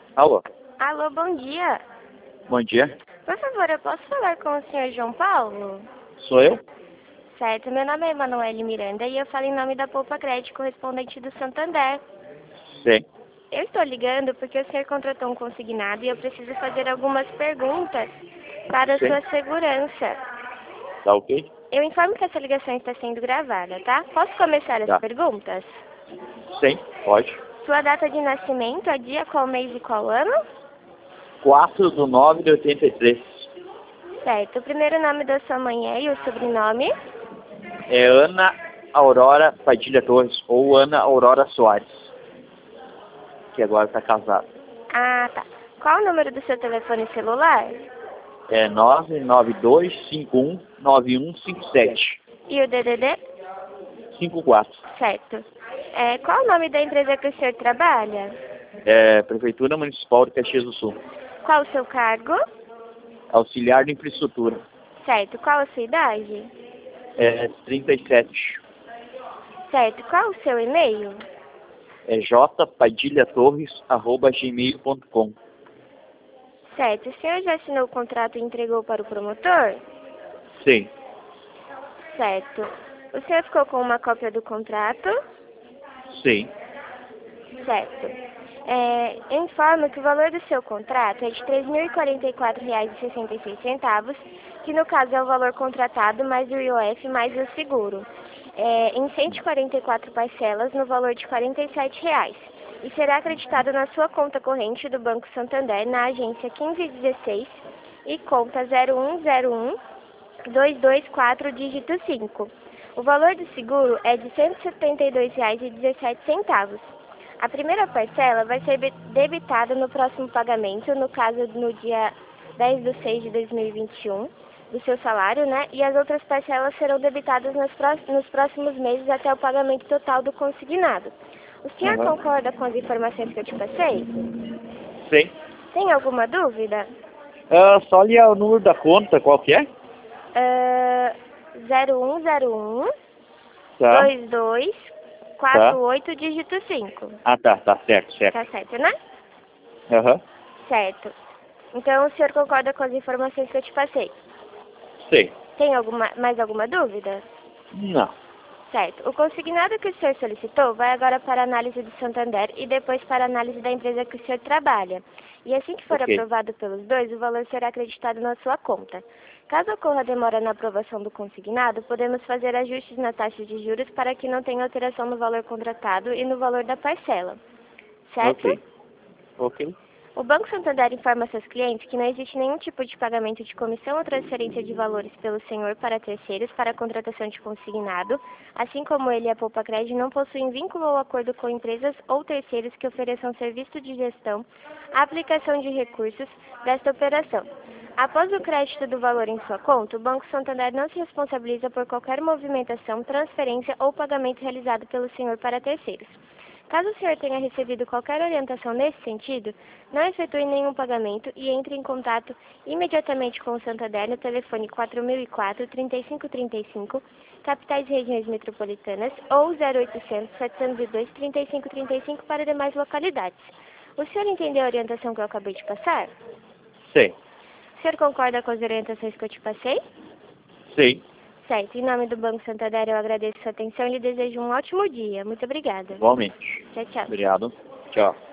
Alô, Alô, bom dia. bom dia. Por favor, eu posso falar com o senhor João Paulo? Sou eu? Certo, meu nome é Emanuele Miranda e eu falo em nome da Poupa Crédito, correspondente do Santander. Sim. Eu estou ligando porque o senhor contratou um consignado e eu preciso fazer algumas perguntas para a Sim. sua segurança. Tá ok? Eu informo que essa ligação está sendo gravada, tá? Posso começar as Tá. perguntas? Sim, pode. Sua data de nascimento, a dia, qual mês e qual ano? 4/9/83. Certo, o primeiro nome da sua mãe é e o sobrenome? É Ana Aurora Padilha Torres, ou Ana Aurora Soares, que agora está casada. Ah, tá. Qual o número do seu telefone celular? É 992519157. E o DDD? 54. Certo. Qual o nome da empresa que o senhor trabalha? É Prefeitura Municipal de Caxias do Sul. Qual o seu cargo? Auxiliar de Infraestrutura. Certo. Qual a sua idade? É 37. Certo. Qual o seu e-mail? É jpadilhatorres@gmail.com. Certo. O senhor já assinou o contrato e entregou para o promotor? Sim. Certo. O senhor ficou com uma cópia do contrato? Sim. Certo. Eu informo que o valor do seu contrato é de R$ 3.044,66, que no caso é o valor contratado mais o IOF mais o seguro, em 144 parcelas no valor de R$ 47,00 e será acreditado na sua conta corrente do Banco Santander na agência 1516 e conta 0101-224, dígito 5. O valor do seguro é de R$ 172,17. A primeira parcela vai ser debitada no próximo pagamento, no caso no dia 10/6/2021, do seu salário, né? E as outras parcelas serão debitadas nos próximos meses até o pagamento total do consignado. O senhor Uhum. concorda com as informações que eu te passei? Sim. Tem alguma dúvida? Só ali o número da conta, qual que é? 0101 Tá. 2248, dígito 5. Ah, tá certo. Tá certo, né? Aham. Certo. Então o senhor concorda com as informações que eu te passei? Sim. Tem mais alguma dúvida? Não. Certo. O consignado que o senhor solicitou vai agora para a análise do Santander e depois para a análise da empresa que o senhor trabalha. E assim que for Ok. aprovado pelos dois, o valor será acreditado na sua conta. Caso ocorra demora na aprovação do consignado, podemos fazer ajustes na taxa de juros para que não tenha alteração no valor contratado e no valor da parcela. Certo? Ok. O Banco Santander informa seus clientes que não existe nenhum tipo de pagamento de comissão ou transferência de valores pelo senhor para terceiros para a contratação de consignado, assim como ele e a Poupa Crédito não possuem vínculo ou acordo com empresas ou terceiros que ofereçam serviço de gestão, aplicação de recursos desta operação. Após o crédito do valor em sua conta, o Banco Santander não se responsabiliza por qualquer movimentação, transferência ou pagamento realizado pelo senhor para terceiros. Caso o senhor tenha recebido qualquer orientação nesse sentido, não efetue nenhum pagamento e entre em contato imediatamente com o Santander no telefone 4004-3535, capitais e regiões metropolitanas, ou 0800-702-3535 para demais localidades. O senhor entendeu a orientação que eu acabei de passar? Sim. O senhor concorda com as orientações que eu te passei? Sim. Certo. Em nome do Banco Santander, eu agradeço a sua atenção e lhe desejo um ótimo dia. Muito obrigada. Igualmente. Tchau, tchau. Obrigado. Tchau.